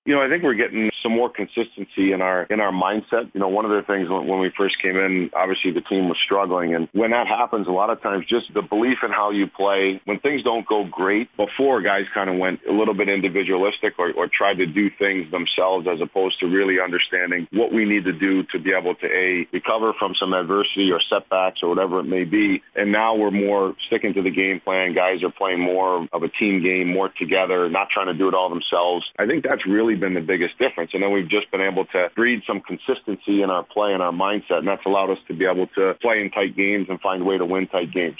I think we're getting some more consistency in our mindset. One of the things when we first came in, obviously the team was struggling. And when that happens, a lot of times just the belief in how you play, when things don't go great, before guys kind of went a little bit individualistic or tried to do things themselves as opposed to really understanding what we need to do to be able to, recover from some adversity or setbacks or whatever it may be. And now we're more sticking to the game plan. Guys are playing more of a team game, more together, not trying to do it all themselves. I think that's really been the biggest difference. And then we've just been able to breed some consistency in our play and our mindset, and that's allowed us to be able to play in tight games and find a way to win tight games.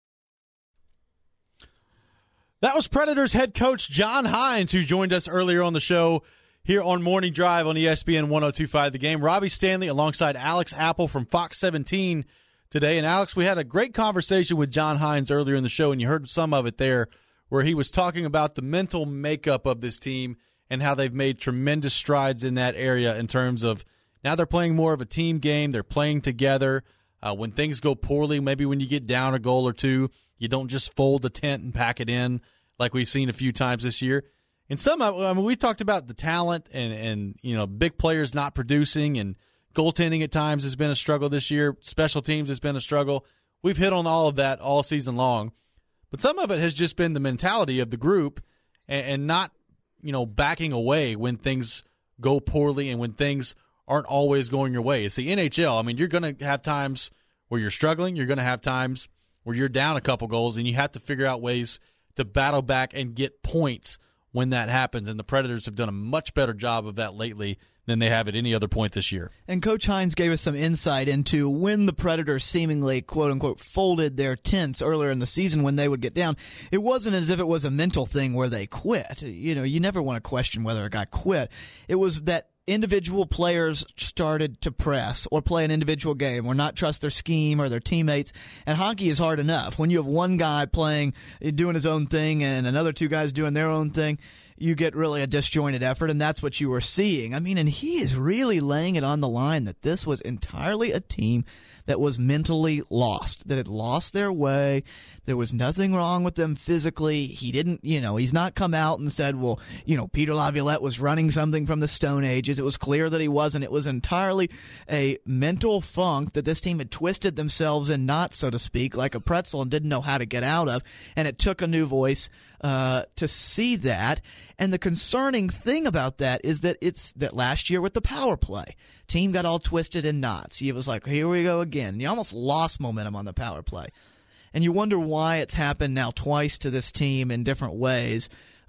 That was Predators head coach John Hynes, who joined us earlier on the show here on Morning Drive on ESPN 102.5 The Game. Robbie Stanley alongside Alex Apple from Fox 17 today. And Alex, we had a great conversation with John Hynes earlier in the show, and you heard some of it there, where he was talking about the mental makeup of this team and how they've made tremendous strides in that area in terms of now they're playing more of a team game. They're playing together. When things go poorly, maybe when you get down a goal or two, you don't just fold the tent and pack it in like we've seen a few times this year. And we talked about the talent and big players not producing, and goaltending at times has been a struggle this year. Special teams has been a struggle. We've hit on all of that all season long. But some of it has just been the mentality of the group and not backing away when things go poorly and when things aren't always going your way. It's the NHL. I mean, you're going to have times where you're struggling. You're going to have times where you're down a couple goals, and you have to figure out ways to battle back and get points when that happens. And the Predators have done a much better job of that lately than they have at any other point this year. And Coach Hynes gave us some insight into when the Predators seemingly, quote-unquote, folded their tents earlier in the season when they would get down. It wasn't as if it was a mental thing where they quit. You never want to question whether a guy quit. It was that individual players started to press or play an individual game or not trust their scheme or their teammates. And hockey is hard enough. When you have one guy playing, doing his own thing, and another two guys doing their own thing, you get really a disjointed effort, and that's what you were seeing. I mean, and he is really laying it on the line that this was entirely a team that was mentally lost, that had lost their way. There was nothing wrong with them physically. He didn't, he's not come out and said, well, Peter Laviolette was running something from the Stone Ages. It was clear that he wasn't. It was entirely a mental funk that this team had twisted themselves in knots, so to speak, like a pretzel, and didn't know how to get out of. And it took a new voice to see that. And the concerning thing about that is that it's that last year with the power play, team got all twisted in knots. It was like, here we go again. You almost lost momentum on the power play. And you wonder why it's happened now twice to this team in different ways.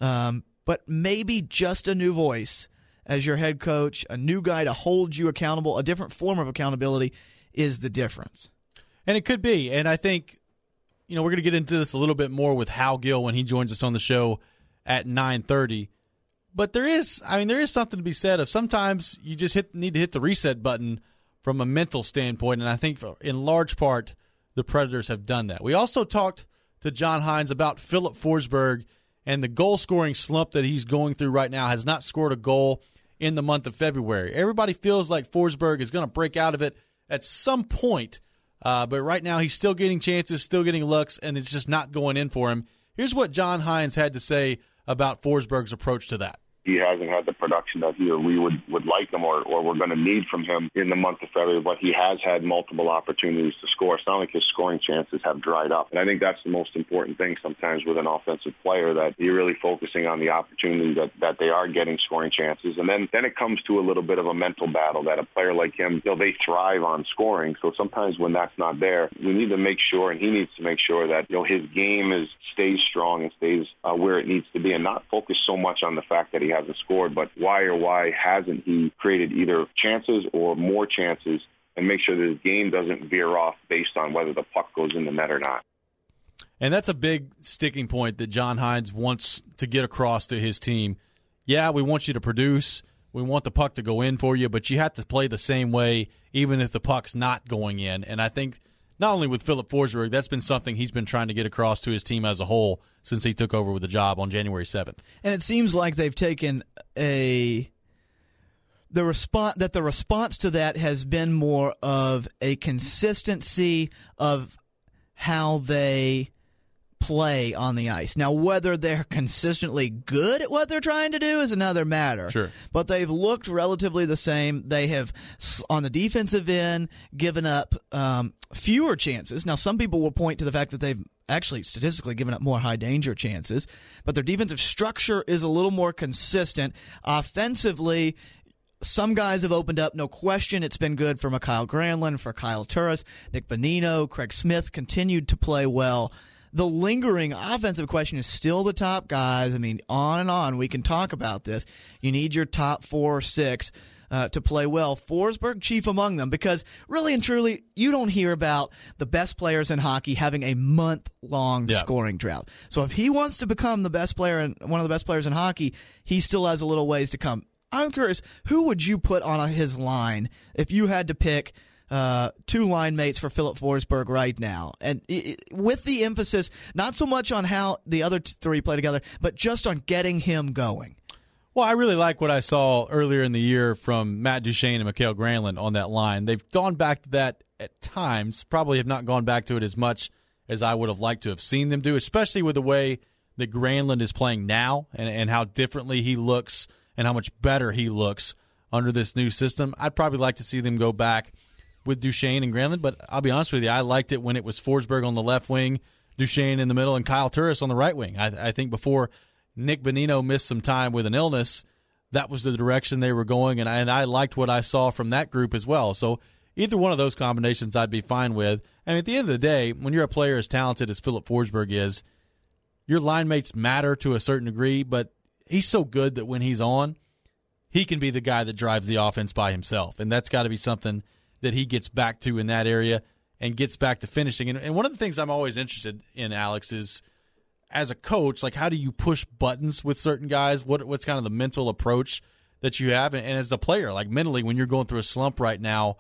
But maybe just a new voice as your head coach, a new guy to hold you accountable, a different form of accountability is the difference. And it could be. And I think, we're going to get into this a little bit more with Hal Gill when he joins us on the show at 9:30. But there is something to be said of sometimes you just need to hit the reset button from a mental standpoint, and I think in large part the Predators have done that. We also talked to John Hynes about Filip Forsberg and the goal-scoring slump that he's going through right now. Has not scored a goal in the month of February. Everybody feels like Forsberg is going to break out of it at some point, but right now he's still getting chances, still getting looks, and it's just not going in for him. Here's what John Hynes had to say about Forsberg's approach to that. He hasn't had the production that we would like him or we're going to need from him in the month of February, but he has had multiple opportunities to score. It's not like his scoring chances have dried up. And I think that's the most important thing sometimes with an offensive player, that you're really focusing on the opportunity that they are getting scoring chances. And then it comes to a little bit of a mental battle that a player like him, they thrive on scoring. So sometimes when that's not there, we need to make sure, and he needs to make sure that his game stays strong and stays where it needs to be, and not focus so much on the fact that he hasn't scored, but why hasn't he created either chances or more chances, and make sure that his game doesn't veer off based on whether the puck goes in the net or not. And that's a big sticking point that John Hynes wants to get across to his team. Yeah, we want you to produce. We want the puck to go in for you, but you have to play the same way even if the puck's not going in. And I think not only with Filip Forsberg, that's been something he's been trying to get across to his team as a whole since he took over with the job on January 7th. And it seems like they've taken the response to that has been more of a consistency of how they play on the ice. Now, whether they're consistently good at what they're trying to do is another matter. Sure. But they've looked relatively the same. They have, on the defensive end, given up fewer chances. Now, some people will point to the fact that they've actually statistically given up more high-danger chances, but their defensive structure is a little more consistent. Offensively, some guys have opened up, no question. It's been good for Mikael Granlund, for Kyle Turris, Nick Bonino, Craig Smith continued to play well. The lingering offensive question is still the top guys. I mean, on and on. We can talk about this. You need your top 4 or 6 to play well. Forsberg, chief among them, because really and truly, you don't hear about the best players in hockey having a month-long scoring drought. So if he wants to become the best player and one of the best players in hockey, he still has a little ways to come. I'm curious, who would you put on his line if you had to pick 2 line mates for Filip Forsberg right now? And with the emphasis, not so much on how the other 3 play together, but just on getting him going. Well, I really like what I saw earlier in the year from Matt Duchene and Mikael Granlund on that line. They've gone back to that at times, probably have not gone back to it as much as I would have liked to have seen them do, especially with the way that Granlund is playing now and how differently he looks and how much better he looks under this new system. I'd probably like to see them go back with Duchene and Granlund, but I'll be honest with you, I liked it when it was Forsberg on the left wing, Duchene in the middle, and Kyle Turris on the right wing. I think before Nick Bonino missed some time with an illness, that was the direction they were going, and I liked what I saw from that group as well. So either one of those combinations I'd be fine with. And at the end of the day, when you're a player as talented as Filip Forsberg is, your line mates matter to a certain degree, but he's so good that when he's on, he can be the guy that drives the offense by himself. And that's got to be something that he gets back to in that area and gets back to finishing. And one of the things I'm always interested in, Alex, is as a coach, like how do you push buttons with certain guys? What's kind of the mental approach that you have? And as a player, like mentally, when you're going through a slump right now,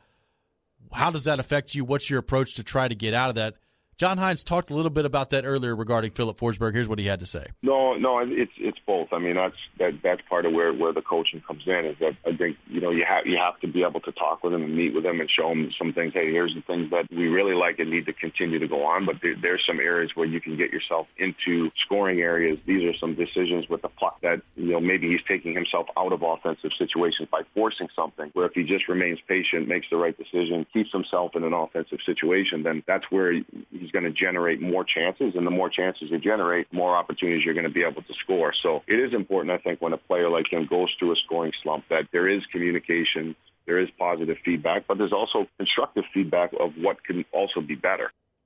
how does that affect you? What's your approach to try to get out of that? John Hynes talked a little bit about that earlier regarding Filip Forsberg. Here's what he had to say. No, it's both. I mean, that's part of where the coaching comes in. Is that I think you have to be able to talk with him and meet with him and show him some things. Hey, here's the things that we really like and need to continue to go on. But there's some areas where you can get yourself into scoring areas. These are some decisions with the puck that maybe he's taking himself out of offensive situations by forcing something. Where if he just remains patient, makes the right decision, keeps himself in an offensive situation, then that's where he's going to generate more chances, and the more chances you generate, more opportunities you're going to be able to score. So it is important, I think, when a player like him goes through a scoring slump, that there is communication, there is positive feedback, but there's also constructive feedback of what can also be better.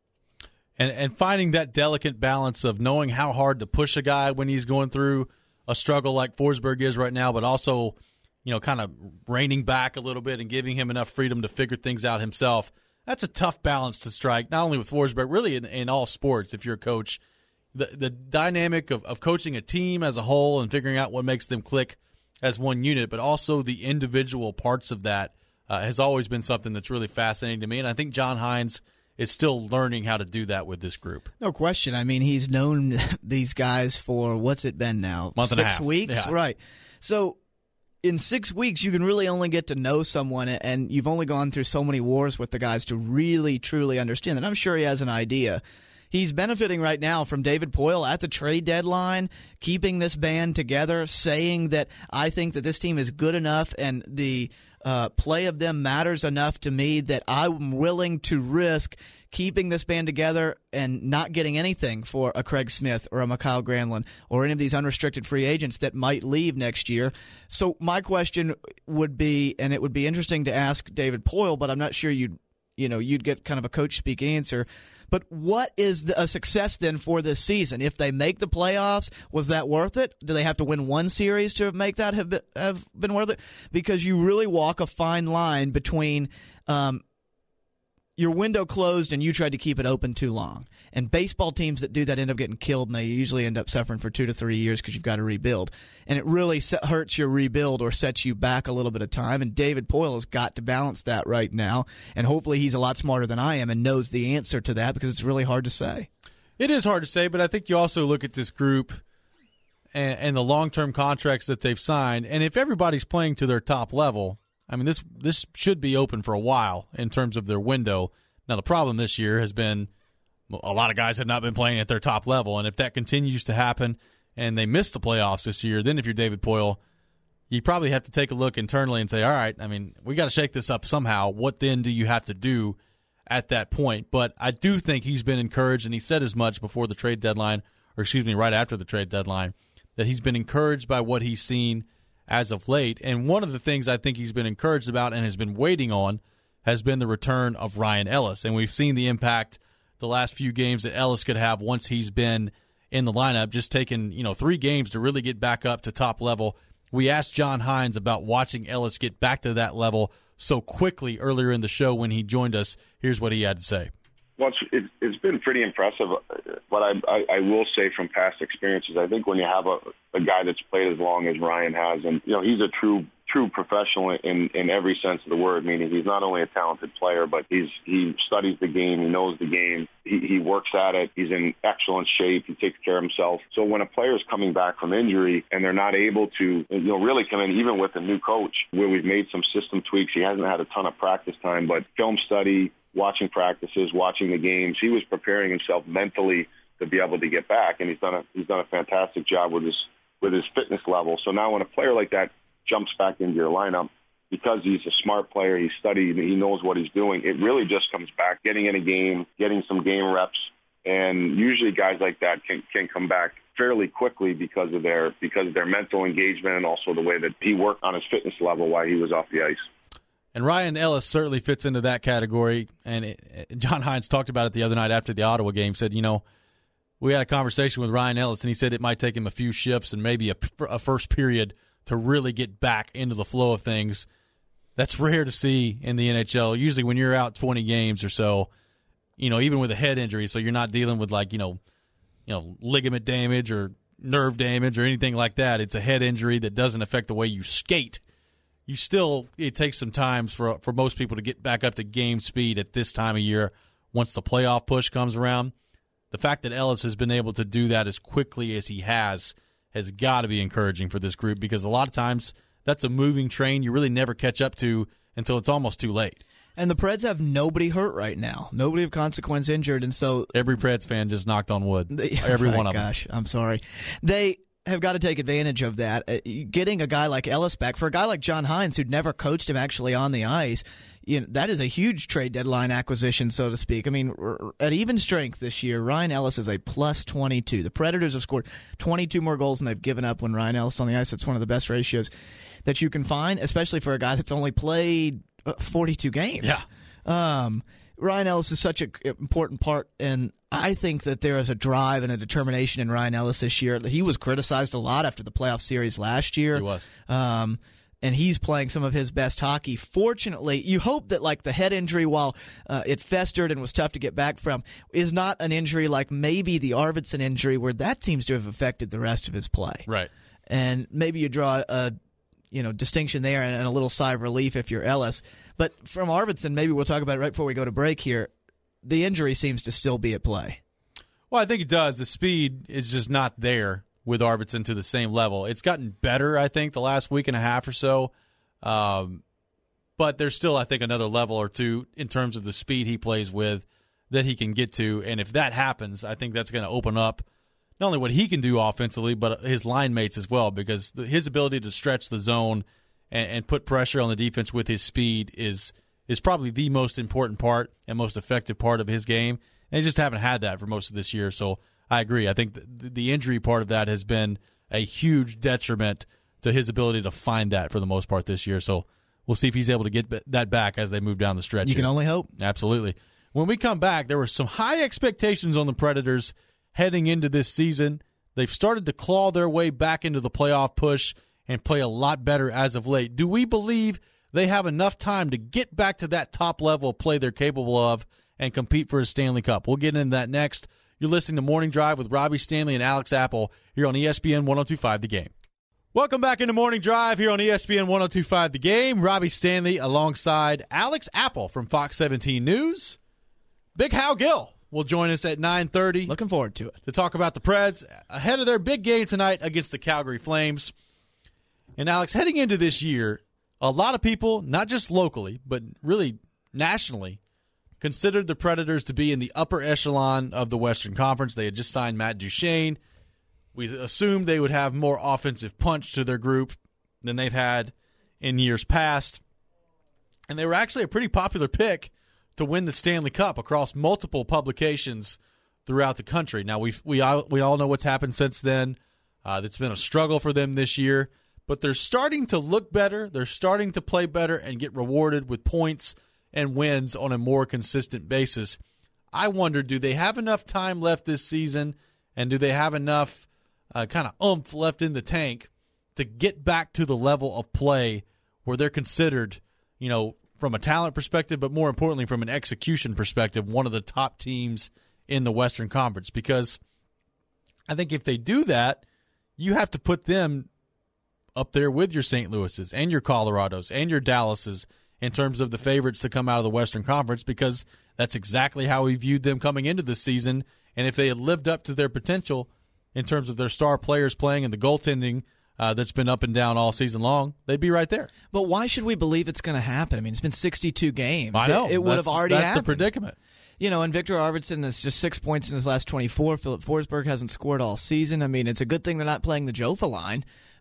And finding that delicate balance of knowing how hard to push a guy when he's going through a struggle like Forsberg is right now, but also, kind of reining back a little bit and giving him enough freedom to figure things out himself. That's a tough balance to strike, not only with Forsberg, really in all sports. If you're a coach, the dynamic of coaching a team as a whole and figuring out what makes them click as one unit, but also the individual parts of that has always been something that's really fascinating to me. And I think John Hynes is still learning how to do that with this group. No question. I mean, he's known these guys for, what's it been now? Month and a half. 6 weeks? Yeah. Right. So in 6 weeks, you can really only get to know someone, and you've only gone through so many wars with the guys to really, truly understand. And I'm sure he has an idea. He's benefiting right now from David Poile at the trade deadline, keeping this band together, saying that I think that this team is good enough and the play of them matters enough to me that I'm willing to risk keeping this band together and not getting anything for a Craig Smith or a Mikael Granlund or any of these unrestricted free agents that might leave next year. So my question would be, and it would be interesting to ask David Poile, but I'm not sure you'd get kind of a coach speak answer. But what is a success then for this season? If they make the playoffs, was that worth it? Do they have to win one series to make that have been worth it? Because you really walk a fine line between your window closed and you tried to keep it open too long. And baseball teams that do that end up getting killed, and they usually end up suffering for 2 to 3 years because you've got to rebuild. And it really hurts your rebuild or sets you back a little bit of time. And David Poile has got to balance that right now. And hopefully he's a lot smarter than I am and knows the answer to that, because it's really hard to say. It is hard to say, but I think you also look at this group and the long-term contracts that they've signed. And if everybody's playing to their top level, I mean, this should be open for a while in terms of their window. Now, the problem this year has been a lot of guys have not been playing at their top level. And if that continues to happen and they miss the playoffs this year, then if you're David Poile, you probably have to take a look internally and say, all right, I mean, we got to shake this up somehow. What then do you have to do at that point? But I do think he's been encouraged, and he said as much before the trade deadline, or excuse me, right after the trade deadline, that he's been encouraged by what he's seen as of late. And one of the things I think he's been encouraged about and has been waiting on has been the return of Ryan Ellis. And we've seen the impact the last few games that Ellis could have once he's been in the lineup, just taking 3 games to really get back up to top level. We asked John Hines about watching Ellis get back to that level so quickly earlier in the show when he joined us. Here's what he had to say. Well, it's been pretty impressive. What I will say from past experiences, I think when you have a guy that's played as long as Ryan has, and he's a true professional in every sense of the word, meaning he's not only a talented player, but he studies the game, he knows the game, he works at it, he's in excellent shape, he takes care of himself. So when a player is coming back from injury and they're not able to really come in, even with a new coach, where we've made some system tweaks, he hasn't had a ton of practice time, but film study, watching practices, watching the games, he was preparing himself mentally to be able to get back, and he's done a fantastic job with his fitness level. So now when a player like that jumps back into your lineup, because he's a smart player, he's studied, he knows what he's doing, it really just comes back, getting in a game, getting some game reps, and usually guys like that can come back fairly quickly because of their mental engagement and also the way that he worked on his fitness level while he was off the ice. And Ryan Ellis certainly fits into that category, and John Hines talked about it the other night after the Ottawa game, said, we had a conversation with Ryan Ellis, and he said it might take him a few shifts and maybe a first period to really get back into the flow of things. That's rare to see in the NHL. Usually when you're out 20 games or so, even with a head injury, so you're not dealing with ligament damage or nerve damage or anything like that. It's a head injury that doesn't affect the way you skate. It takes some time for most people to get back up to game speed at this time of year once the playoff push comes around. The fact that Ellis has been able to do that as quickly as he has got to be encouraging for this group, because a lot of times that's a moving train you really never catch up to until it's almost too late. And the Preds have nobody hurt right now. Nobody of consequence injured, and so every Preds fan just knocked on wood. Every one of them. Gosh, I'm sorry. They have got to take advantage of that. Getting a guy like Ellis back, for a guy like John Hines, who'd never coached him actually on the ice, that is a huge trade deadline acquisition, so to speak. I mean, at even strength this year, Ryan Ellis is a plus 22. The Predators have scored 22 more goals than they've given up when Ryan Ellis on the ice. That's one of the best ratios that you can find, especially for a guy that's only played 42 games. Yeah. Ryan Ellis is such an important part, and I think that there is a drive and a determination in Ryan Ellis this year. He was criticized a lot after the playoff series last year. He was. And he's playing some of his best hockey. Fortunately, you hope that the head injury, while it festered and was tough to get back from, is not an injury like maybe the Arvidsson injury, where that seems to have affected the rest of his play. Right. And maybe you draw a distinction there and a little sigh of relief if you're Ellis. But from Arvidsson, maybe we'll talk about it right before we go to break here, the injury seems to still be at play. Well, I think it does. The speed is just not there with Arvidsson to the same level. It's gotten better, I think, the last week and a half or so. But there's still, I think, another level or two in terms of the speed he plays with that he can get to. And if that happens, I think that's going to open up not only what he can do offensively, but his line mates as well, because his ability to stretch the zone and put pressure on the defense with his speed is probably the most important part and most effective part of his game. And they just haven't had that for most of this year. So I agree. I think the injury part of that has been a huge detriment to his ability to find that for the most part this year. So we'll see if he's able to get that back as they move down the stretch. You can only hope. Absolutely. When we come back, there were some high expectations on the Predators heading into this season. They've started to claw their way back into the playoff push and play a lot better as of late. Do we believe they have enough time to get back to that top level of play they're capable of and compete for a Stanley Cup? We'll get into that next. You're listening to Morning Drive with Robbie Stanley and Alex Apple here on ESPN 102.5 The Game. Welcome back into Morning Drive here on ESPN 102.5 The Game. Robbie Stanley alongside Alex Apple from Fox 17 News. Big Hal Gill will join us at 9:30. Looking forward to it. To talk about the Preds ahead of their big game tonight against the Calgary Flames. And Alex, heading into this year, a lot of people, not just locally, but really nationally, considered the Predators to be in the upper echelon of the Western Conference. They had just signed Matt Duchene. We assumed they would have more offensive punch to their group than they've had in years past. And they were actually a pretty popular pick to win the Stanley Cup across multiple publications throughout the country. Now, we all know what's happened since then. It's been a struggle for them this year. But they're starting to look better. They're starting to play better and get rewarded with points and wins on a more consistent basis. I wonder, do they have enough time left this season, and do they have enough kind of oomph left in the tank to get back to the level of play where they're considered, from a talent perspective, but more importantly from an execution perspective, one of the top teams in the Western Conference? Because I think if they do that, you have to put them up there with your St. Louis's and your Colorados and your Dallases in terms of the favorites to come out of the Western Conference, because that's exactly how we viewed them coming into this season. And if they had lived up to their potential in terms of their star players playing and the goaltending that's been up and down all season long, they'd be right there. But why should we believe it's going to happen? I mean, it's been 62 games. I know. It would have already happened. That's the predicament. And Victor Arvidsson has just 6 points in his last 24. Philip Forsberg hasn't scored all season. I mean, it's a good thing they're not playing the Jofa line.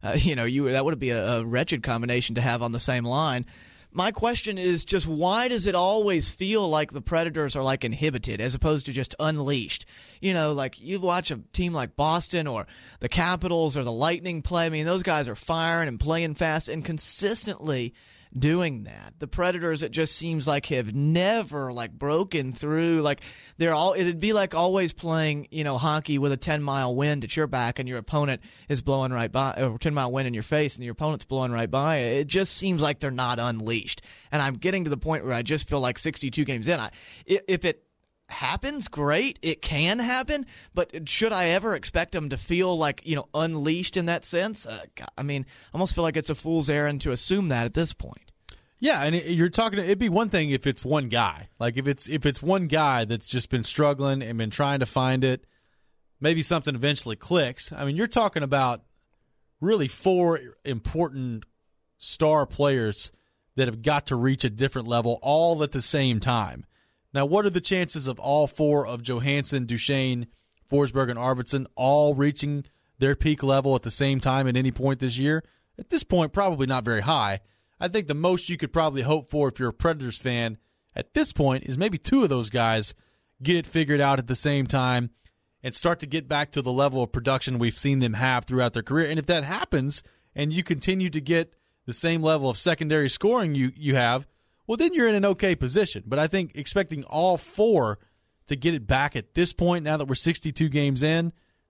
That would be a wretched combination to have on the same line. My question is just, why does it always feel like the Predators are like inhibited as opposed to just unleashed? Like you watch a team like Boston or the Capitals or the Lightning play. I mean, those guys are firing and playing fast and consistently doing that. The Predators, it just seems like, have never broken through. Like it'd be like always playing, hockey with a 10-mile wind at your back and your opponent is blowing right by, or 10-mile wind in your face and your opponent's blowing right by. It just seems like they're not unleashed. And I'm getting to the point where I just feel like 62 games in, if it happens, great. It can happen, but should I ever expect them to feel like, unleashed in that sense? I mean, I almost feel like it's a fool's errand to assume that at this point. Yeah, and you're talking. It'd be one thing if it's one guy. Like if it's one guy that's just been struggling and been trying to find it, maybe something eventually clicks. I mean, you're talking about really 4 important star players that have got to reach a different level all at the same time. Now, what are the chances of all 4 of Johansson, Duchene, Forsberg, and Arvidsson all reaching their peak level at the same time at any point this year? At this point, probably not very high. I think the most you could probably hope for if you're a Predators fan at this point is maybe 2 of those guys get it figured out at the same time and start to get back to the level of production we've seen them have throughout their career. And if that happens and you continue to get the same level of secondary scoring you have, well, then you're in an okay position. But I think expecting all 4 to get it back at this point, now that we're 62 games in,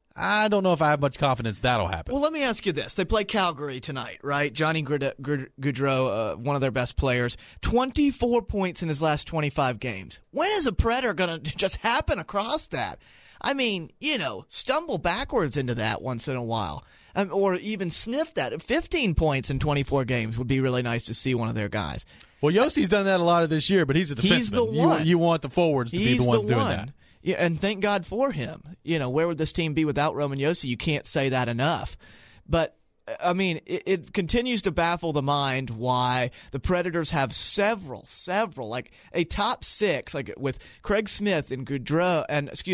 I don't know if I have much confidence that'll happen. Well, let me ask you this. They play Calgary tonight, right? Johnny Gaudreau, one of their best players, 24 points in his last 25 games. When is a Predator going to just happen across that? I mean, stumble backwards into that once in a while. Or even sniff that. 15 points in 24 games would be really nice to see one of their guys. Well, Yossi's done that a lot of this year, but he's a defenseman. He's the one. You want the forwards to be the ones doing that. Yeah, and thank God for him. Where would this team be without Roman Josi? You can't say that enough. But, I mean, it continues to baffle the mind why the Predators have several, like a top 6, like with Craig Smith and Granlund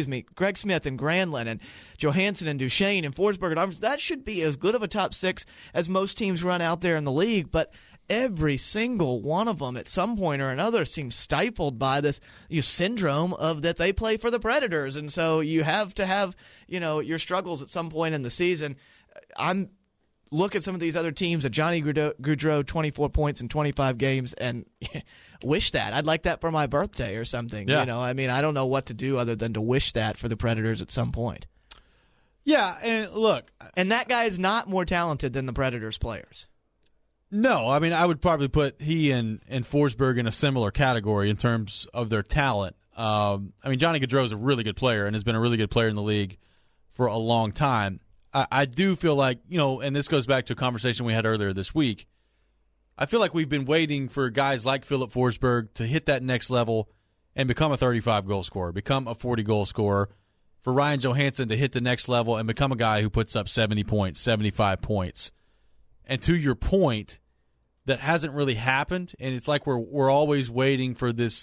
and Johansson and Duchene and Forsberg and Arvidsson. That should be as good of a top 6 as most teams run out there in the league. But every single one of them at some point or another seems stifled by this syndrome of that they play for the Predators. And so you have to have, your struggles at some point in the season. Look at some of these other teams, at Johnny Gaudreau, 24 points in 25 games, and wish that. I'd like that for my birthday or something. Yeah. I mean, I don't know what to do other than to wish that for the Predators at some point. Yeah, and look. And that guy is not more talented than the Predators players. No, I mean, I would probably put he and Forsberg in a similar category in terms of their talent. I mean, Johnny Gaudreau is a really good player and has been a really good player in the league for a long time. I do feel like, and this goes back to a conversation we had earlier this week, I feel like we've been waiting for guys like Philip Forsberg to hit that next level and become a 35-goal scorer, become a 40-goal scorer, for Ryan Johansson to hit the next level and become a guy who puts up 70 points, 75 points. And to your point, that hasn't really happened, and it's like we're always waiting for this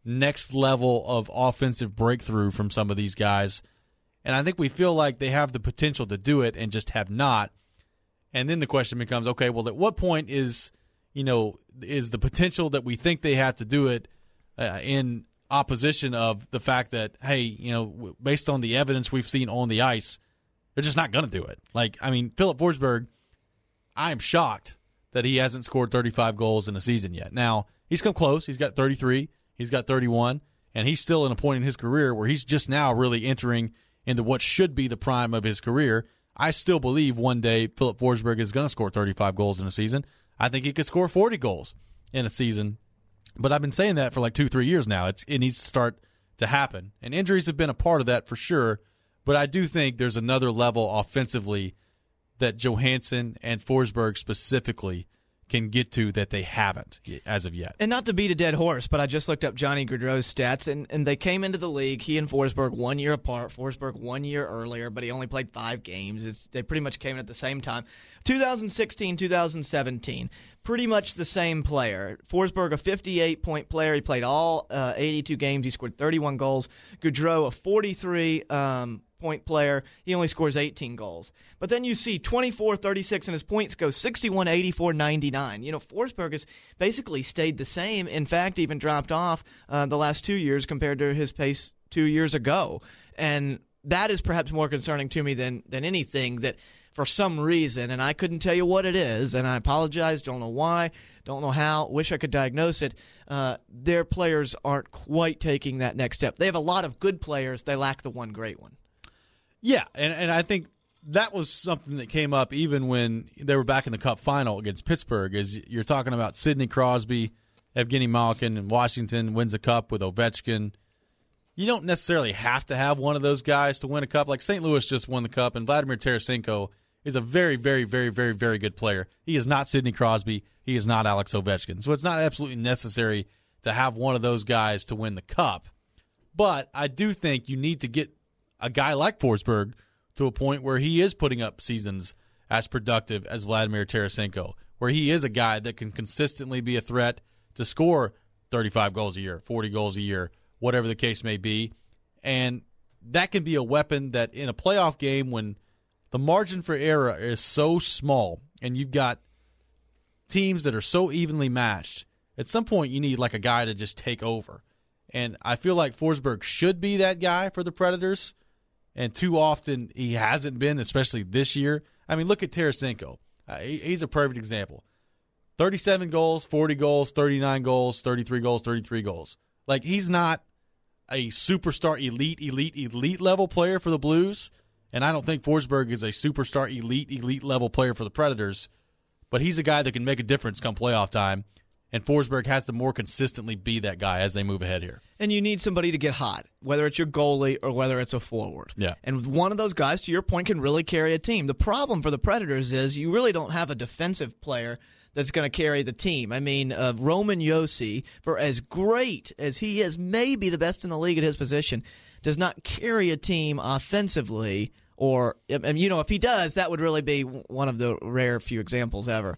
next level of offensive breakthrough from some of these guys. And I think we feel like they have the potential to do it and just have not. And then the question becomes, okay, well, at what point is the potential that we think they have to do it in opposition of the fact that, hey, based on the evidence we've seen on the ice, they're just not going to do it. Filip Forsberg, I am shocked that he hasn't scored 35 goals in a season yet. Now, he's come close. He's got 33. He's got 31. And he's still in a point in his career where he's just now really entering into what should be the prime of his career. I still believe one day Filip Forsberg is going to score 35 goals in a season. I think he could score 40 goals in a season. But I've been saying that for like 2-3 years now. It needs to start to happen. And injuries have been a part of that for sure. But I do think there's another level offensively that Johansson and Forsberg specifically can get to that they haven't as of yet. And not to beat a dead horse, but I just looked up Johnny Gaudreau's stats, and they came into the league, he and Forsberg 1 year apart, Forsberg 1 year earlier, but he only played 5 games. They pretty much came in at the same time. 2016, 2017, pretty much the same player. Forsberg, a 58-point player. He played all 82 games. He scored 31 goals. Gaudreau, a 43-point player. He only scores 18 goals. But then you see 24, 36, and his points go 61, 84, 99. Forsberg has basically stayed the same. In fact, even dropped off the last 2 years compared to his pace 2 years ago. And that is perhaps more concerning to me than anything, that for some reason, and I couldn't tell you what it is, and I apologize, don't know why, don't know how, wish I could diagnose it, their players aren't quite taking that next step. They have a lot of good players, they lack the one great one. Yeah, and I think that was something that came up even when they were back in the Cup final against Pittsburgh, is you're talking about Sidney Crosby, Evgeny Malkin, and Washington wins a Cup with Ovechkin. You don't necessarily have to have one of those guys to win a Cup. Like St. Louis just won the Cup, and Vladimir Tarasenko is a very, very, very, very, very good player. He is not Sidney Crosby. He is not Alex Ovechkin. So it's not absolutely necessary to have one of those guys to win the Cup. But I do think you need to get a guy like Forsberg to a point where he is putting up seasons as productive as Vladimir Tarasenko, where he is a guy that can consistently be a threat to score 35 goals a year, 40 goals a year, whatever the case may be. And that can be a weapon that in a playoff game, when the margin for error is so small and you've got teams that are so evenly matched, at some point you need like a guy to just take over. And I feel like Forsberg should be that guy for the Predators, and too often he hasn't been, especially this year. I mean, look at Tarasenko. He's a perfect example. 37 goals, 40 goals, 39 goals, 33 goals, 33 goals. Like, he's not a superstar elite level player for the Blues, and I don't think Forsberg is a superstar elite level player for the Predators, but he's a guy that can make a difference come playoff time, and Forsberg has to more consistently be that guy as they move ahead here. And you need somebody to get hot, whether it's your goalie or whether it's a forward. Yeah. And one of those guys, to your point, can really carry a team. The problem for the Predators is you really don't have a defensive player that's going to carry the team. I mean, Roman Josi, for as great as he is, maybe the best in the league at his position, does not carry a team offensively. Or, if he does, that would really be one of the rare few examples ever.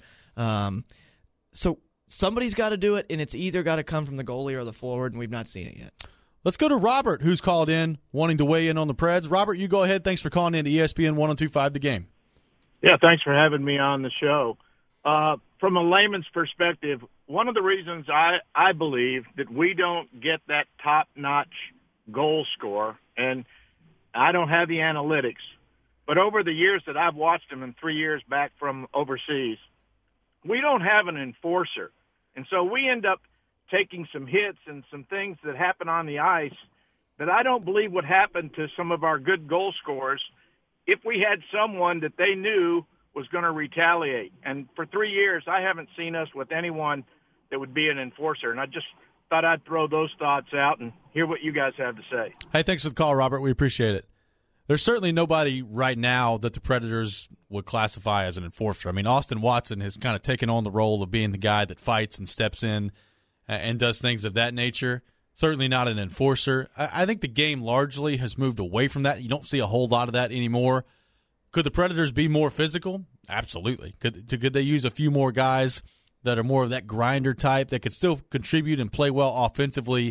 So somebody's got to do it, and it's either got to come from the goalie or the forward, and we've not seen it yet. Let's go to Robert, who's called in, wanting to weigh in on the Preds. Robert, you go ahead. Thanks for calling in to ESPN 102.5 The Game. Yeah, thanks for having me on the show. From a layman's perspective, one of the reasons I believe that we don't get that top-notch goal score, and I don't have the analytics, but over the years that I've watched him, and 3 years back from overseas, we don't have an enforcer. And so we end up taking some hits and some things that happen on the ice that I don't believe would happen to some of our good goal scorers if we had someone that they knew was going to retaliate. And for 3 years, I haven't seen us with anyone that would be an enforcer. And I just thought I'd throw those thoughts out and hear what you guys have to say. Hey, thanks for the call, Robert. We appreciate it. There's certainly nobody right now that the Predators would classify as an enforcer. I mean, Austin Watson has kind of taken on the role of being the guy that fights and steps in and does things of that nature. Certainly not an enforcer. I think the game largely has moved away from that. You don't see a whole lot of that anymore. Could the Predators be more physical? Absolutely. Could they use a few more guys that are more of that grinder type that could still contribute and play well offensively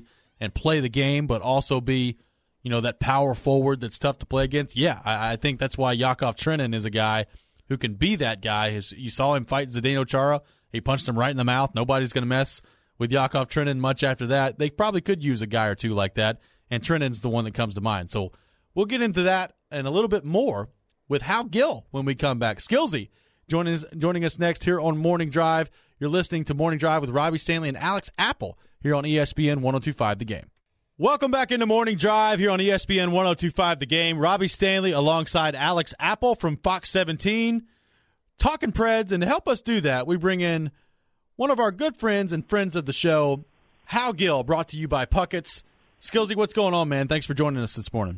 and play the game, but also be, that power forward that's tough to play against? Yeah, I think that's why Yakov Trenin is a guy who can be that guy. You saw him fight Zdeno Chara. He punched him right in the mouth. Nobody's going to mess with Yakov Trenin much after that. They probably could use a guy or two like that, and Trenin's the one that comes to mind. So we'll get into that and a little bit more with Hal Gill when we come back. Skillsy joining us next here on Morning Drive. You're listening to Morning Drive with Robbie Stanley and Alex Apple here on ESPN 102.5 The Game. Welcome back into Morning Drive here on ESPN 102.5 The Game. Robbie Stanley alongside Alex Apple from Fox 17. Talking Preds, and to help us do that, we bring in one of our good friends and friends of the show, Hal Gill, brought to you by Puckett's. Skillsy, what's going on, man? Thanks for joining us this morning.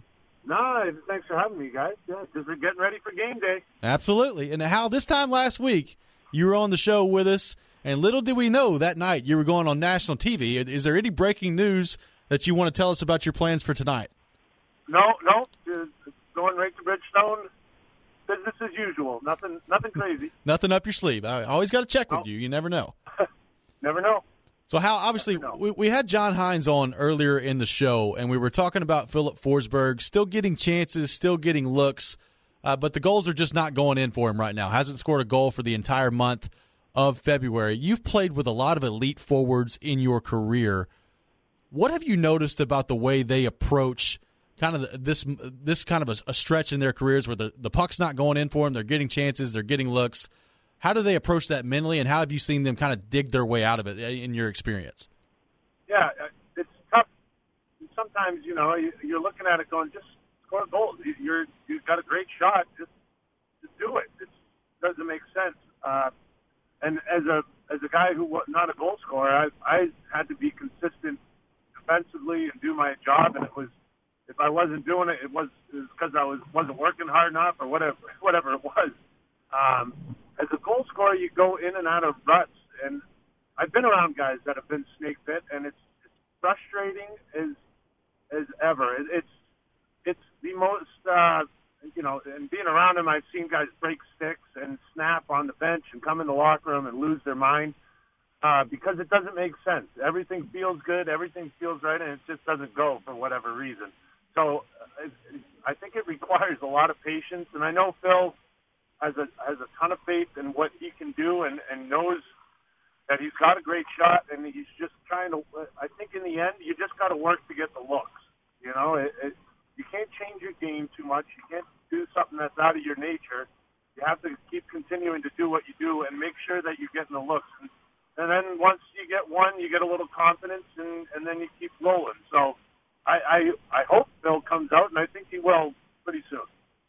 No, thanks for having me, guys. Yeah, just getting ready for game day. Absolutely. And Hal, this time last week, you were on the show with us, and little did we know that night you were going on national TV. Is there any breaking news that you want to tell us about your plans for tonight? No, just going right to Bridgestone. Business as usual. Nothing crazy. Nothing up your sleeve. I always got to check with you. You never know. Never know. So, Hal, obviously, we had John Hines on earlier in the show, and we were talking about Philip Forsberg still getting chances, still getting looks, but the goals are just not going in for him right now. Hasn't scored a goal for the entire month of February. You've played with a lot of elite forwards in your career. What have you noticed about the way they approach kind of this kind of a stretch in their careers where the puck's not going in for them, they're getting chances, they're getting looks? How do they approach that mentally, and how have you seen them kind of dig their way out of it in your experience? Yeah, it's tough. Sometimes, you're looking at it going, just score goals. You've got a great shot. Just do it. It doesn't make sense. And as a guy who was not a goal scorer, I had to be consistent defensively and do my job, and it was, if I wasn't doing it, it was because I wasn't working hard enough or whatever it was. As a goal scorer, you go in and out of ruts, and I've been around guys that have been snake bit, and it's frustrating as ever. It's the most, and being around them, I've seen guys break sticks and snap on the bench and come in the locker room and lose their mind because it doesn't make sense. Everything feels good, everything feels right, and it just doesn't go for whatever reason. So I think it requires a lot of patience, and I know Phil has a ton of faith in what he can do and knows that he's got a great shot, and he's just trying to – I think in the end, you just got to work to get the looks. You can't change your game too much. You can't do something that's out of your nature. You have to keep continuing to do what you do and make sure that you're getting the looks. And then once you get one, you get a little confidence, and then you keep rolling. So I hope Phil comes out, and I think he will pretty soon.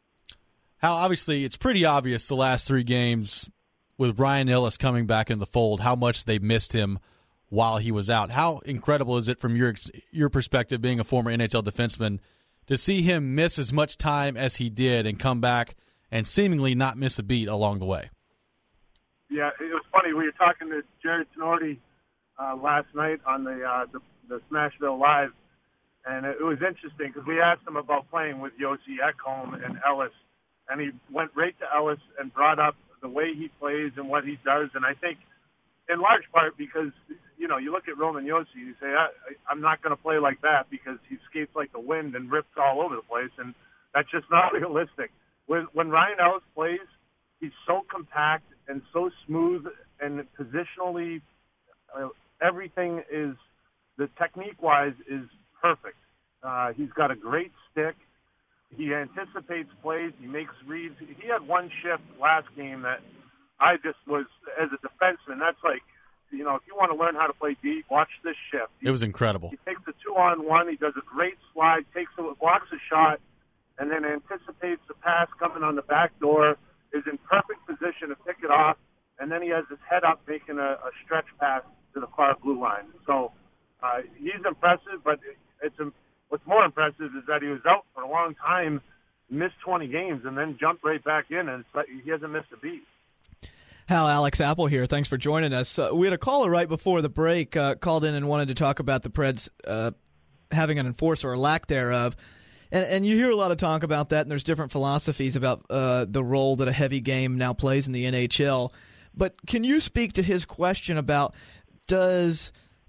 Hal, obviously, it's pretty obvious the last three games with Ryan Ellis coming back in the fold, how much they missed him while he was out. How incredible is it from your perspective, being a former NHL defenseman, to see him miss as much time as he did and come back and seemingly not miss a beat along the way? Yeah, it was funny. We were talking to Jared Tenorti last night on the Smashville Live, and it was interesting because we asked him about playing with Yossi Ekholm and Ellis, and he went right to Ellis and brought up the way he plays and what he does. And I think in large part because, you look at Roman Yossi, you say, I'm not going to play like that because he skates like the wind and rips all over the place, and that's just not realistic. When Ryan Ellis plays, he's so compact and so smooth, and positionally, everything is, the technique-wise, is perfect. He's got a great stick. He anticipates plays. He makes reads. He had one shift last game that I just was, as a defenseman, that's like, if you want to learn how to play D, watch this shift. It was incredible. He takes the 2-on-1. He does a great slide, blocks a shot, and then anticipates the pass coming on the back door, is in perfect position to pick it off, and then he has his head up making a stretch pass to the far blue line. So he's impressive, but what's more impressive is that he was out for a long time, missed 20 games, and then jumped right back in, and he hasn't missed a beat. Hal, Alex Apple here. Thanks for joining us. We had a caller right before the break called in and wanted to talk about the Preds having an enforcer or lack thereof. And you hear a lot of talk about that, and there's different philosophies about the role that a heavy game now plays in the NHL. But can you speak to his question about does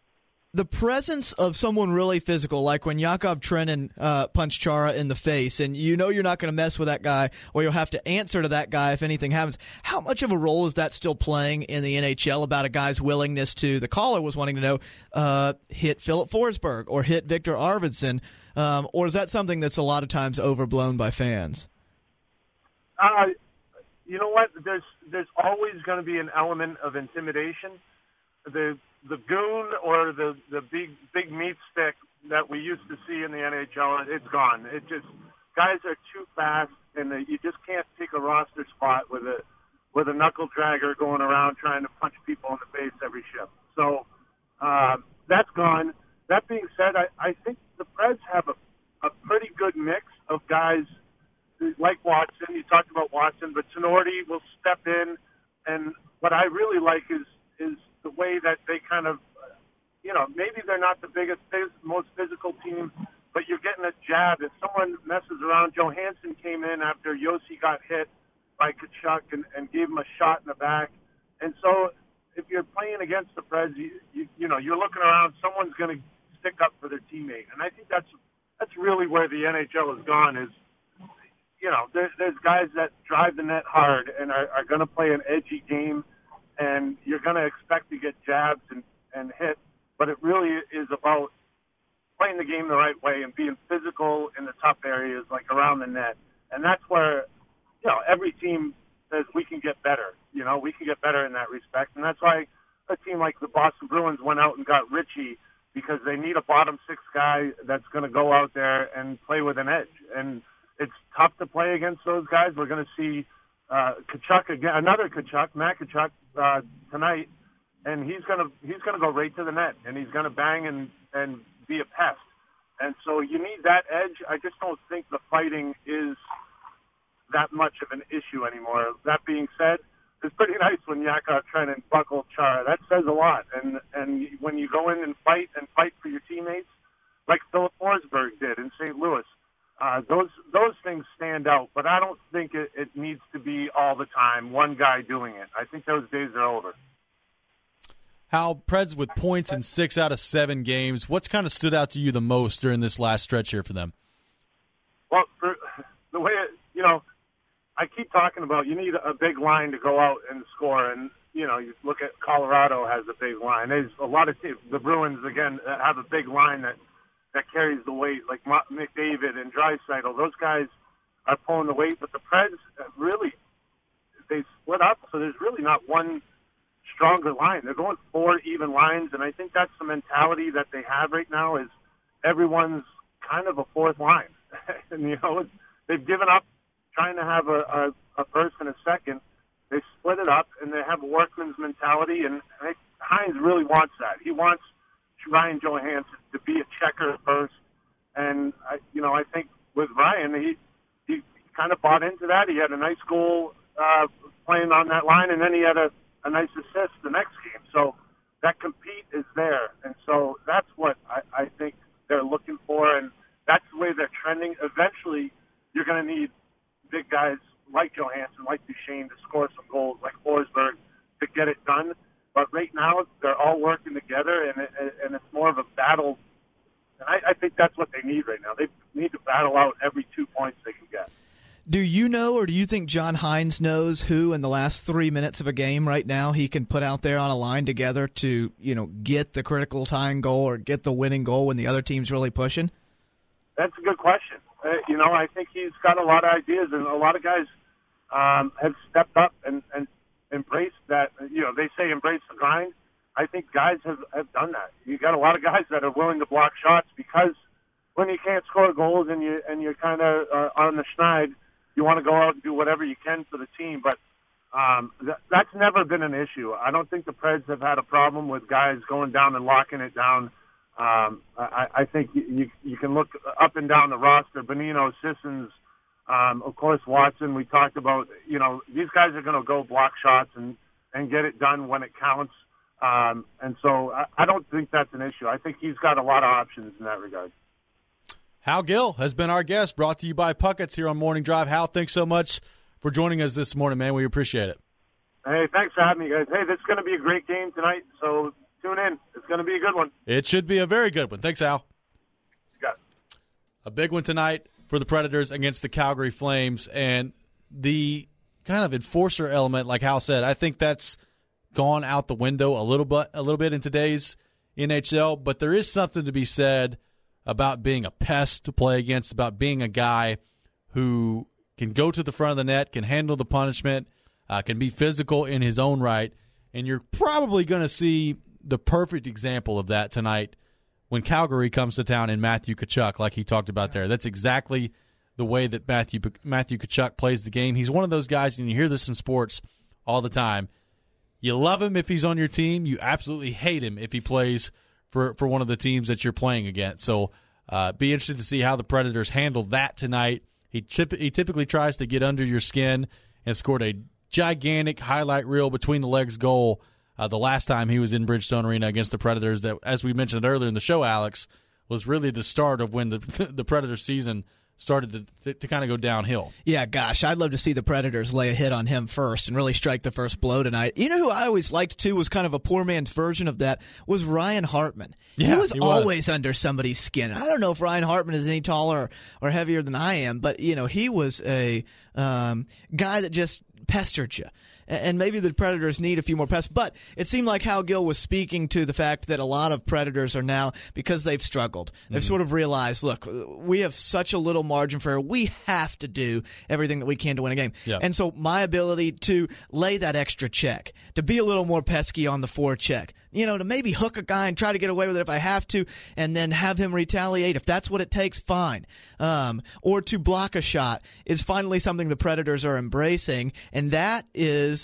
The presence of someone really physical, like when Yakov Trenin punched Chara in the face, and you know you're not going to mess with that guy, or you'll have to answer to that guy if anything happens. How much of a role is that still playing in the NHL about a guy's willingness to, the caller was wanting to know, hit Philip Forsberg or hit Victor Arvidsson, or is that something that's a lot of times overblown by fans? You know what? There's always going to be an element of intimidation. The goon or the big meat stick that we used to see in the NHL, it's gone. It just, guys are too fast, and you just can't take a roster spot with a knuckle dragger going around trying to punch people in the face every shift. So that's gone. That being said, I think the Preds have a pretty good mix of guys like Watson. You talked about Watson, but Sonority will step in, and what I really like is the way that they kind of, maybe they're not the most physical team, but you're getting a jab. If someone messes around, Johansson came in after Yossi got hit by Tkachuk and gave him a shot in the back. And so if you're playing against the Preds, you're looking around, someone's going to stick up for their teammate. And I think that's really where the NHL has gone is, there's guys that drive the net hard and are going to play an edgy game, and you're going to expect to get jabs and hit, but it really is about playing the game the right way and being physical in the tough areas, like around the net. And that's where, every team says we can get better. We can get better in that respect. And that's why a team like the Boston Bruins went out and got Ritchie, because they need a bottom six guy that's going to go out there and play with an edge. And it's tough to play against those guys. We're going to see Tkachuk again, another Tkachuk, Matt Tkachuk, tonight, and he's gonna go right to the net, and he's gonna bang and be a pest. And so you need that edge. I just don't think the fighting is that much of an issue anymore. That being said, it's pretty nice when Yakov Trenin buckled Chara. That says a lot. And when you go in and fight for your teammates, like Philip Forsberg did in St. Louis. Those things stand out, but I don't think it needs to be all the time one guy doing it. I think those days are over. Hal, Preds with points in 6 out of 7 games. What's kind of stood out to you the most during this last stretch here for them? Well, for the way I keep talking about, you need a big line to go out and score, and you look at Colorado has a big line. There's a lot of teams. The Bruins again have a big line that carries the weight, like McDavid and Draisaitl. Those guys are pulling the weight, but the Preds really, they split up, so there's really not one stronger line. They're going 4 even lines, and I think that's the mentality that they have right now is everyone's kind of a fourth line. And, they've given up trying to have a first and a second. They split it up, and they have a workman's mentality, and Hines really wants that. He wants Ryan Johansson to be a checker first, and I think with Ryan, he kind of bought into that. He had a nice goal playing on that line, and then he had a nice assist the next game. So that compete is there, and so that's what I think they're looking for, and that's the way they're trending. Eventually, you're going to need big guys like Johansson, like Duchesne to score some goals, like Forsberg to get it done. But right now, they're all working together, and it's more of a battle. And I think that's what they need right now. They need to battle out every 2 points they can get. Do you know, or do you think John Hines knows who in the last 3 minutes of a game right now he can put out there on a line together to, get the critical tying goal or get the winning goal when the other team's really pushing? That's a good question. I think he's got a lot of ideas, and a lot of guys have stepped up and embraced that. They say embrace the grind. I think guys have done that. You got a lot of guys that are willing to block shots because when you can't score goals and you're kind of on the schneid, you want to go out and do whatever you can for the team. But that's never been an issue. I don't think the Preds have had a problem with guys going down and locking it down. I think you can look up and down the roster. Bonino, Sissons, of course, Watson. We talked about, these guys are going to go block shots and get it done when it counts. And so I don't think that's an issue. I think he's got a lot of options in that regard. Hal Gill has been our guest, brought to you by Puckett's here on Morning Drive. Hal, thanks so much for joining us this morning, man. We appreciate it. Hey, thanks for having me, guys. Hey, this is going to be a great game tonight, so tune in. It's going to be a good one. It should be a very good one. Thanks, Al. Got it. A big one tonight for the Predators against the Calgary Flames. And the kind of enforcer element, like Hal said, I think that's gone out the window a little bit in today's NHL. But there is something to be said about being a pest to play against, about being a guy who can go to the front of the net, can handle the punishment, can be physical in his own right. And you're probably going to see the perfect example of that tonight when Calgary comes to town in Matthew Tkachuk, like he talked about there. That's exactly the way that Matthew Tkachuk plays the game. He's one of those guys, and you hear this in sports all the time. You love him if he's on your team. You absolutely hate him if he plays for one of the teams that you're playing against. So be interested to see how the Predators handle that tonight. He typically tries to get under your skin and scored a gigantic highlight reel between the legs goal the last time he was in Bridgestone Arena against the Predators. That, as we mentioned earlier in the show, Alex, was really the start of when the Predator season started to kind of go downhill. Yeah, gosh, I'd love to see the Predators lay a hit on him first and really strike the first blow tonight. You know who I always liked, too, was kind of a poor man's version of that, was Ryan Hartman. Yeah, he was always under somebody's skin. I don't know if Ryan Hartman is any taller or heavier than I am, but, he was a guy that just pestered you. And maybe the Predators need a few more pests. But it seemed like Hal Gill was speaking to the fact that a lot of Predators are now, because they've struggled, they've sort of realized, look, we have such a little margin for error. We have to do everything that we can to win a game. Yeah. And so my ability to lay that extra check, to be a little more pesky on the forecheck, to maybe hook a guy and try to get away with it if I have to, and then have him retaliate. If that's what it takes, fine. Or to block a shot is finally something the Predators are embracing, and that is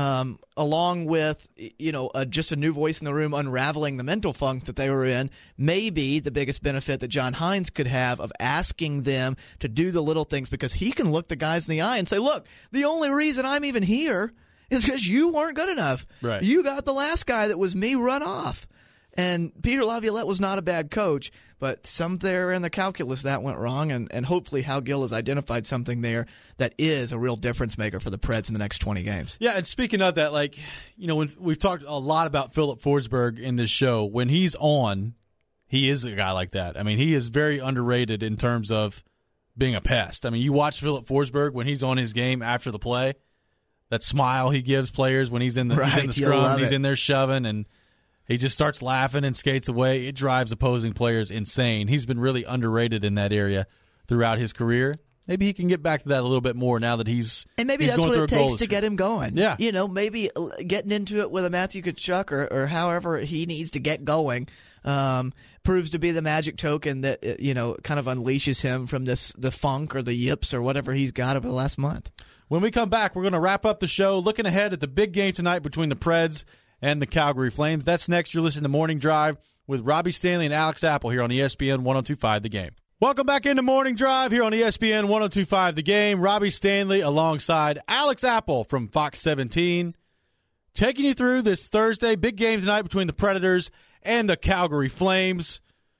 along with just a new voice in the room unraveling the mental funk that they were in, maybe the biggest benefit that John Hines could have of asking them to do the little things, because he can look the guys in the eye and say, look, the only reason I'm even here is because you weren't good enough. Right. You got the last guy that was me run off. And Peter Laviolette was not a bad coach, but somewhere in the calculus that went wrong, and hopefully Hal Gill has identified something there that is a real difference maker for the Preds in the next 20 games. Yeah, and speaking of that, when we've talked a lot about Philip Forsberg in this show, when he's on, he is a guy like that. I mean, he is very underrated in terms of being a pest. I mean, you watch Philip Forsberg when he's on his game after the play, that smile he gives players when he's in the scrum, he's in there shoving, and he just starts laughing and skates away. It drives opposing players insane. He's been really underrated in that area throughout his career. Maybe he can get back to that a little bit more now that he's and maybe he's that's going what through it a takes goal to get him going. Yeah, maybe getting into it with a Matthew Tkachuk or however he needs to get going proves to be the magic token that kind of unleashes him from the funk or the yips or whatever he's got over the last month. When we come back, we're going to wrap up the show looking ahead at the big game tonight between the Preds and the Calgary Flames. That's next. You're listening to Morning Drive with Robbie Stanley and Alex Apple here on ESPN 102.5 The Game. Welcome back into Morning Drive here on ESPN 102.5 The Game. Robbie Stanley alongside Alex Apple from Fox 17, taking you through this Thursday big game tonight between the Predators and the Calgary Flames.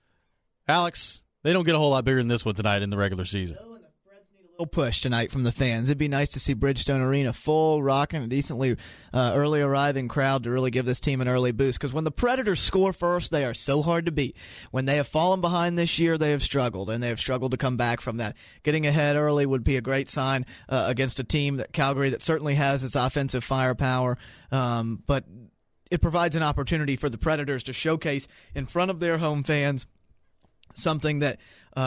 Alex, they don't get a whole lot bigger than this one tonight in the regular season. Little push tonight from the fans. It'd be nice to see Bridgestone Arena full, rocking, a decently early arriving crowd to really give this team an early boost. Because when the Predators score first, they are so hard to beat. When they have fallen behind this year, they have struggled, and they have struggled to come back from that. Getting ahead early would be a great sign against a team, Calgary, that certainly has its offensive firepower, but it provides an opportunity for the Predators to showcase in front of their home fans something that,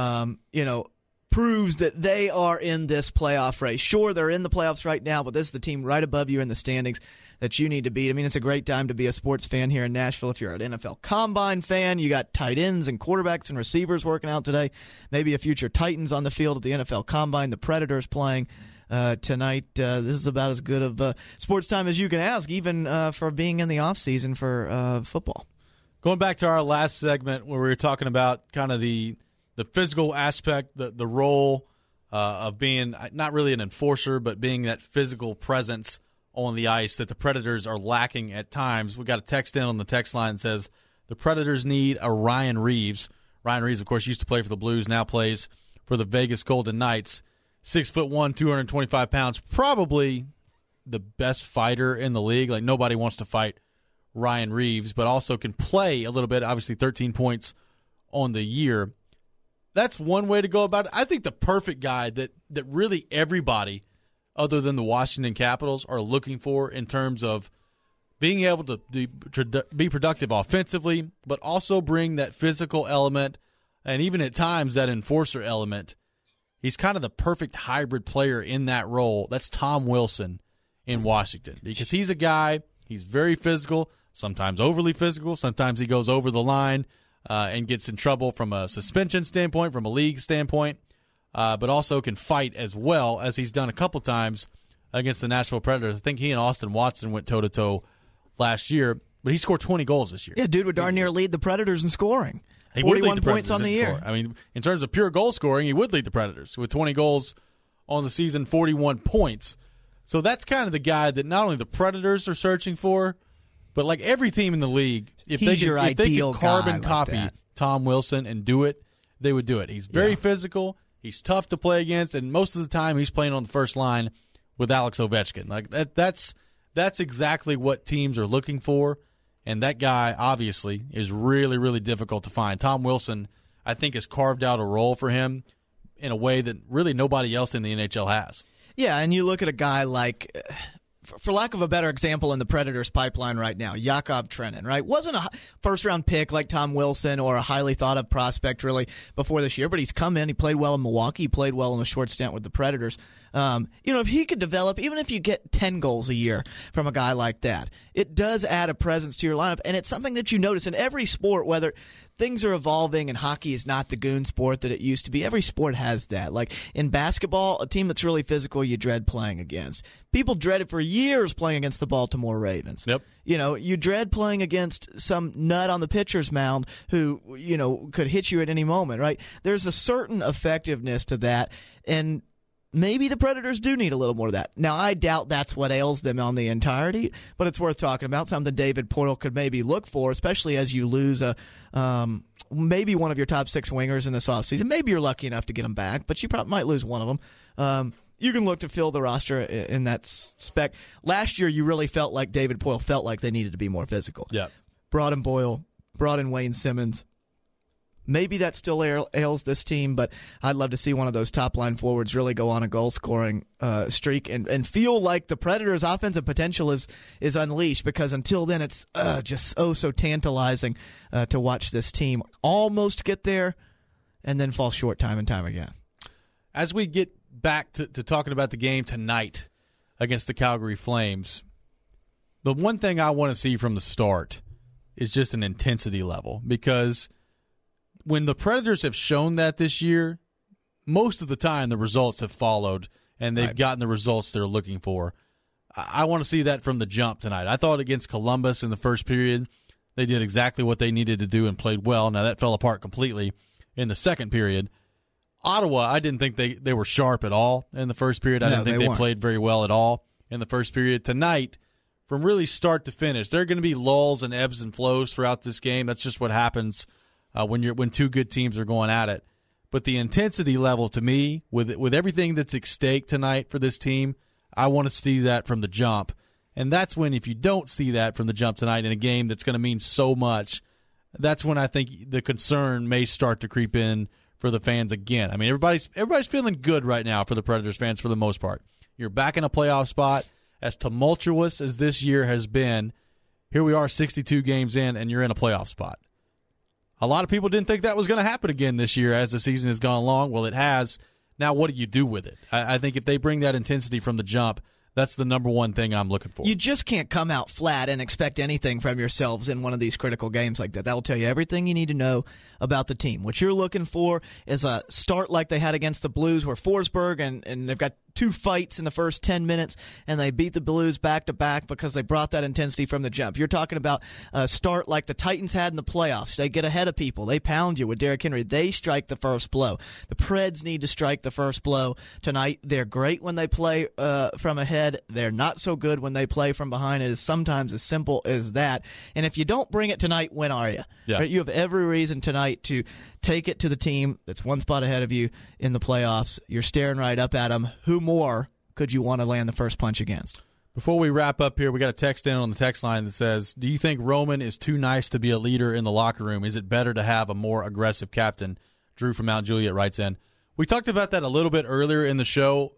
proves that they are in this playoff race. Sure, they're in the playoffs right now, but this is the team right above you in the standings that you need to beat. I mean, it's a great time to be a sports fan here in Nashville. If you're an NFL Combine fan, you got tight ends and quarterbacks and receivers working out today. Maybe a future Titans on the field at the NFL Combine. The Predators playing tonight. This is about as good of sports time as you can ask, even for being in the offseason for football. Going back to our last segment where we were talking about kind of the physical aspect, the role of being not really an enforcer, but being that physical presence on the ice that the Predators are lacking at times. We got a text in on the text line that says the Predators need a Ryan Reeves. Ryan Reeves, of course, used to play for the Blues, now plays for the Vegas Golden Knights. 6'1", 225 pounds, probably the best fighter in the league. Like, nobody wants to fight Ryan Reeves, but also can play a little bit, obviously 13 points on the year. That's one way to go about it. I think the perfect guy that really everybody other than the Washington Capitals are looking for in terms of being able to be productive offensively, but also bring that physical element and even at times that enforcer element. He's kind of the perfect hybrid player in that role. That's Tom Wilson in Washington, because he's a guy, he's very physical, sometimes overly physical, sometimes he goes over the line and gets in trouble from a suspension standpoint, from a league standpoint, but also can fight as well, as he's done a couple times against the Nashville Predators. I think he and Austin Watson went toe-to-toe last year, but he scored 20 goals this year. Yeah, dude would darn near lead the Predators in scoring. He 41 points on the year. I mean, in terms of pure goal scoring, he would lead the Predators with 20 goals on the season, 41 points. So that's kind of the guy that not only the Predators are searching for, but like every team in the league, if they could carbon copy Tom Wilson and do it, they would do it. He's very physical. He's tough to play against, and most of the time he's playing on the first line with Alex Ovechkin. Like that's exactly what teams are looking for, and that guy obviously is really, really difficult to find. Tom Wilson, I think, has carved out a role for him in a way that really nobody else in the NHL has. Yeah, and you look at a guy like, for lack of a better example in the Predators pipeline right now, Yakov Trenin, right? Wasn't a first-round pick like Tom Wilson or a highly thought-of prospect really before this year, but he's come in. He played well in Milwaukee. He played well in a short stint with the Predators. If he could develop, even if you get 10 goals a year from a guy like that, it does add a presence to your lineup, and it's something that you notice in every sport, whether things are evolving and hockey is not the goon sport that it used to be. Every sport has that. Like in basketball, a team that's really physical, you dread playing against. People dreaded for years playing against the Baltimore Ravens. Yep. You dread playing against some nut on the pitcher's mound who, could hit you at any moment, right? There's a certain effectiveness to that, and maybe the Predators do need a little more of that. Now, I doubt that's what ails them on the entirety, but it's worth talking about, something David Poile could maybe look for, especially as you lose maybe one of your top 6 wingers in this offseason. Maybe you're lucky enough to get them back, but you probably might lose one of them. You can look to fill the roster in that spec. Last year, you really felt like David Poile felt like they needed to be more physical. Yeah. Brought in Boyle, brought in Wayne Simmons. Maybe that still ails this team, but I'd love to see one of those top-line forwards really go on a goal-scoring streak and feel like the Predators' offensive potential is unleashed, because until then it's just so tantalizing to watch this team almost get there and then fall short time and time again. As we get back to talking about the game tonight against the Calgary Flames, the one thing I want to see from the start is just an intensity level, because when the Predators have shown that this year, most of the time the results have followed and they've gotten the results they're looking for. I want to see that from the jump tonight. I thought against Columbus in the first period, they did exactly what they needed to do and played well. Now that fell apart completely in the second period. Ottawa, I didn't think they were sharp at all in the first period. I didn't think they played very well at all in the first period. Tonight, from really start to finish, there are going to be lulls and ebbs and flows throughout this game. That's just what happens when two good teams are going at it. But the intensity level, to me, with everything that's at stake tonight for this team, I want to see that from the jump. And that's when, if you don't see that from the jump tonight in a game that's going to mean so much, that's when I think the concern may start to creep in for the fans again. I mean, everybody's feeling good right now for the Predators fans for the most part. You're back in a playoff spot. As tumultuous as this year has been, here we are 62 games in, and you're in a playoff spot. A lot of people didn't think that was going to happen again this year as the season has gone along. Well, it has. Now, what do you do with it? I think if they bring that intensity from the jump, that's the number one thing I'm looking for. You just can't come out flat and expect anything from yourselves in one of these critical games like that. That will tell you everything you need to know about the team. What you're looking for is a start like they had against the Blues, where Forsberg and they've got 2 fights in the first 10 minutes, and they beat the Blues back-to-back because they brought that intensity from the jump. You're talking about a start like the Titans had in the playoffs. They get ahead of people. They pound you with Derrick Henry. They strike the first blow. The Preds need to strike the first blow tonight. They're great when they play from ahead. They're not so good when they play from behind. It is sometimes as simple as that. And if you don't bring it tonight, when are you? Yeah. Right? You have every reason tonight to take it to the team that's one spot ahead of you in the playoffs. You're staring right up at them. Who more could you want to land the first punch against? Before we wrap up here, we got a text in on the text line that says, do you think Roman is too nice to be a leader in the locker room? Is it better to have a more aggressive captain? Drew from Mount Juliet writes in. We talked about that a little bit earlier in the show.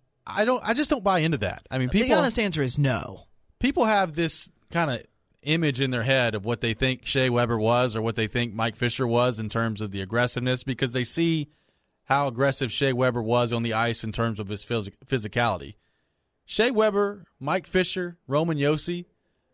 I just don't buy into that. I mean, the honest answer is no. People have this kind of image in their head of what they think Shea Weber was or what they think Mike Fisher was in terms of the aggressiveness because they see how aggressive Shea Weber was on the ice in terms of his physicality. Shea Weber, Mike Fisher, Roman Josi,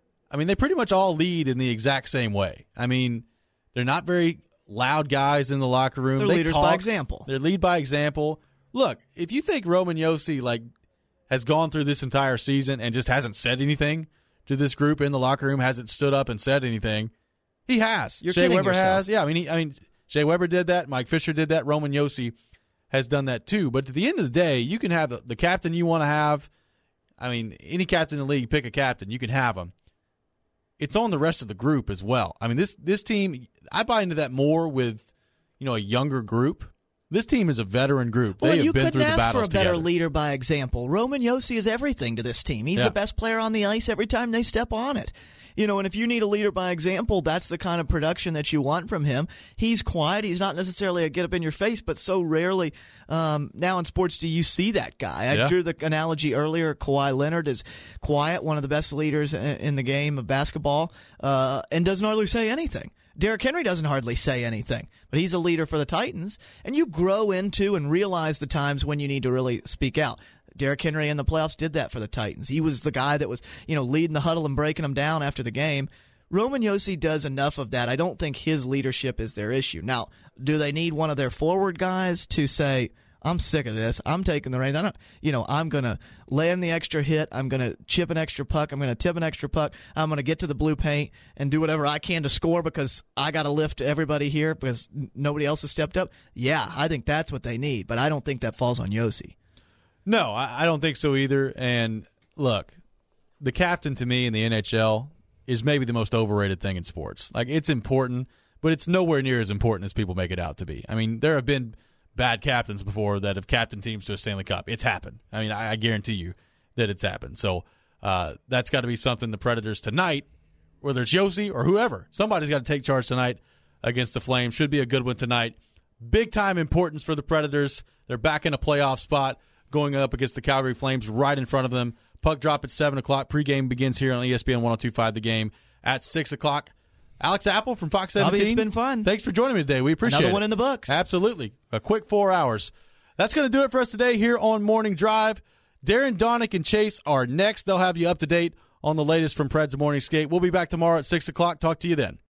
I mean, they pretty much all lead in the exact same way. I mean, they're not very loud guys in the locker room. They're leaders by example. They lead by example. Look, if you think Roman Josi has gone through this entire season and just hasn't said anything to this group in the locker room, hasn't stood up and said anything, he has. You're Shea kidding Weber yourself. has. Yeah, I mean, Shea Weber did that. Mike Fisher did that. Roman Josi has done that too. But at the end of the day, you can have the captain you want to have. I mean, any captain in the league, pick a captain, you can have him. It's on the rest of the group as well. I mean, this team, I buy into that more with, a younger group. This team is a veteran group. Well, they have you been through the couldn't ask for battles a better together. leader by example. Roman Josi is everything to this team. He's the best player on the ice every time they step on it. And if you need a leader by example, that's the kind of production that you want from him. He's quiet. He's not necessarily a get-up-in-your-face, but so rarely now in sports do you see that guy. I drew the analogy earlier. Kawhi Leonard is quiet, one of the best leaders in the game of basketball, and doesn't hardly say anything. Derrick Henry doesn't hardly say anything, but he's a leader for the Titans, and you grow into and realize the times when you need to really speak out. Derrick Henry in the playoffs did that for the Titans. He was the guy that was, leading the huddle and breaking them down after the game. Roman Josi does enough of that. I don't think his leadership is their issue. Now, do they need one of their forward guys to say, I'm sick of this. I'm taking the reins. I'm going to land the extra hit. I'm going to chip an extra puck. I'm going to tip an extra puck. I'm going to get to the blue paint and do whatever I can to score because I got to lift everybody here because nobody else has stepped up. Yeah, I think that's what they need, but I don't think that falls on Josi. No, I don't think so either. And look, the captain to me in the NHL is maybe the most overrated thing in sports. It's important, but it's nowhere near as important as people make it out to be. I mean, there have been bad captains before that have captained teams to a Stanley Cup. It's happened. I mean, I guarantee you that it's happened. So that's got to be something the Predators tonight, whether it's Josi or whoever, somebody's got to take charge tonight against the Flames. Should be a good one tonight. Big-time importance for the Predators. They're back in a playoff spot, going up against the Calgary Flames right in front of them. Puck drop at 7 o'clock. Pregame begins here on ESPN 102.5 The Game at 6 o'clock. Alex Apple from Fox 17. Bobby, it's been fun. Thanks for joining me today. We appreciate it. Another one in the books. Absolutely. A quick 4 hours. That's going to do it for us today here on Morning Drive. Darren, Donick, and Chase are next. They'll have you up to date on the latest from Preds Morning Skate. We'll be back tomorrow at 6 o'clock. Talk to you then.